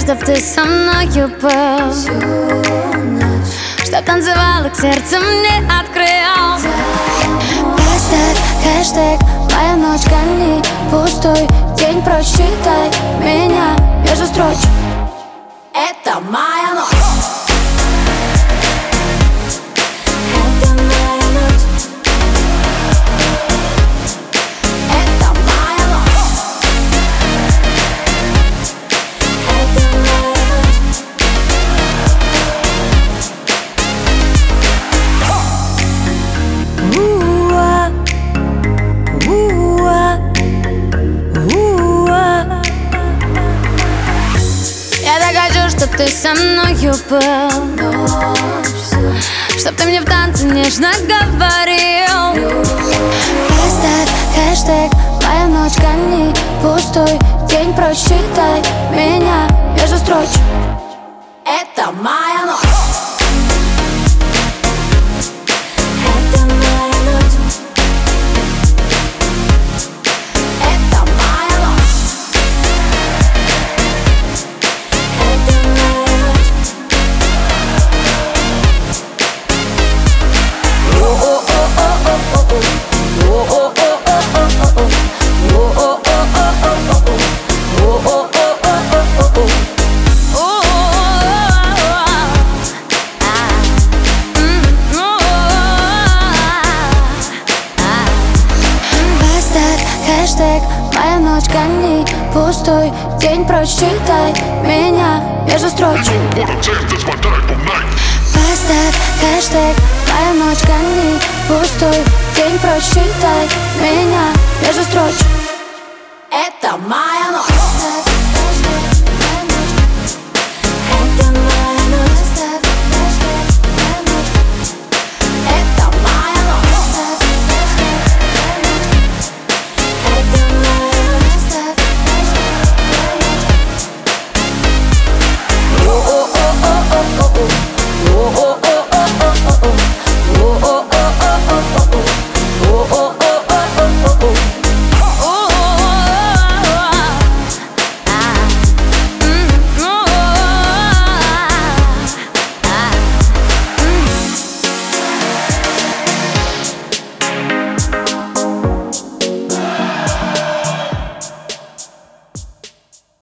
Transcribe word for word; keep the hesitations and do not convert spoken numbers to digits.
чтоб ты со мною был, чтоб танцевала, к сердцу мне открыл. Поставь хэштег «Моя ночь», гони пустой день, просчитай меня между строчек. Это моя ночь. Чтоб ты со мною был, чтоб ты мне в танце нежно говорил. Поставь хэштег «Моя ночь», гони пустой день, просчитай меня между строчек. Это моя ночь. Хэштег «Моя ночь», гони пустой день, просчитай меня между строчек. Поставь хэштег «Моя ночь», гони пустой день, просчитай меня между строчек. Это моя